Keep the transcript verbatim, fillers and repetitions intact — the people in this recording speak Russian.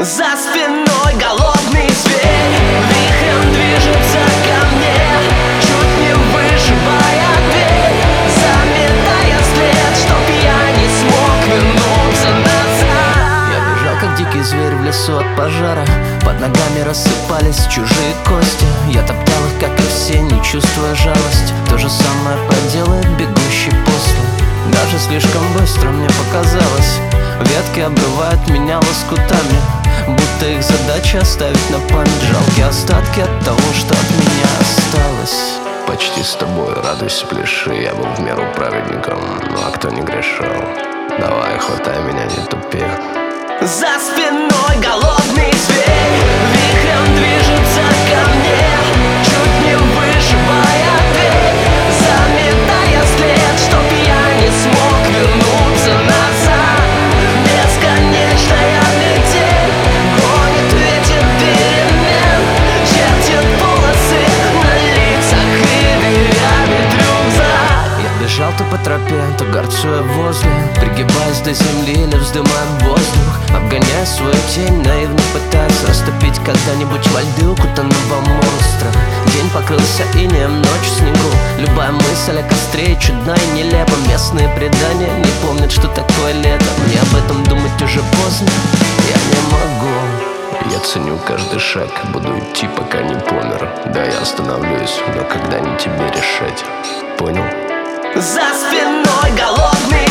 За спиной голодный зверь вихрем движется ко мне, чуть не вышибая дверь, заметая след, чтоб я не смог вернуться назад. Я бежал, как дикий зверь в лесу от пожара. Под ногами рассыпались чужие кости. Я топтал их, как и все, не чувствуя жалость. То же самое поделает бегущий после. Даже слишком быстро мне показалось. Ветки обрывают меня лоскутами, будто их задача оставить на память жалкие остатки от того, что от меня осталось. Почти с тобой, радуйся, пляши. Я был в меру праведником, ну а кто не грешил? Давай, хватай меня, не тупи. За спиной голодный зверь вихрем движется ко мне, чуть не вышибая дверь, заметая след, чтоб я не смог вернуться назад. Бесконечная метель гонит ветер перемен, чертит полосы на лицах и дырявит рюкзак. Я бежал то по тропе, то горцуя возле, пригибаясь до земли или вздымая воздух, обгоняя свою тень, наивно пытаясь растопить когда-нибудь во льды укутанного монстра. День покрылся инеем, ночь в снегу. Любая мысль о костре чудна и нелепа. Местные предания не помнят, что такое лето. Мне об этом думать уже поздно, я не могу. Я ценю каждый шаг, буду идти, пока не помер. Да, я остановлюсь, но когда не тебе решать. Понял? За спиной голодный